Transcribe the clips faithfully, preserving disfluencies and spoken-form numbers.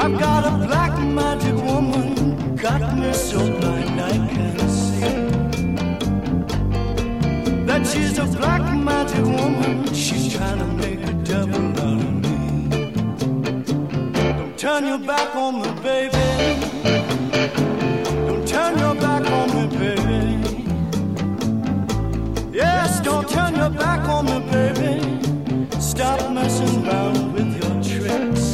I've got a black magic woman, got me so blind I can't see. That she's a black magic woman, she's trying to make a devil out of me. Don't turn your back on me, baby. Don't turn your back on me, baby. Yes, don't turn your back on me, baby. Stop messing around with your tricks.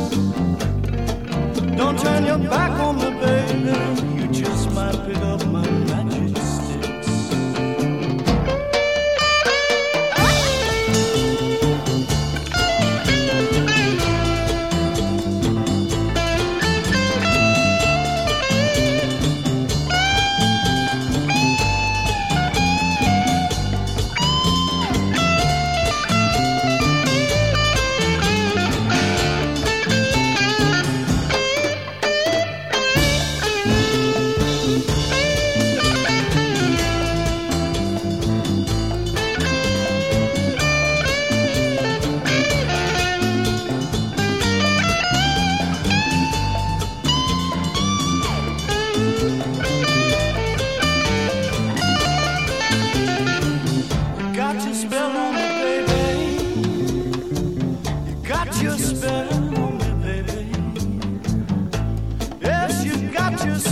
Don't turn your back on me, baby. You just might pick up my magic sticks. Your spell on me, baby. Yes, you got your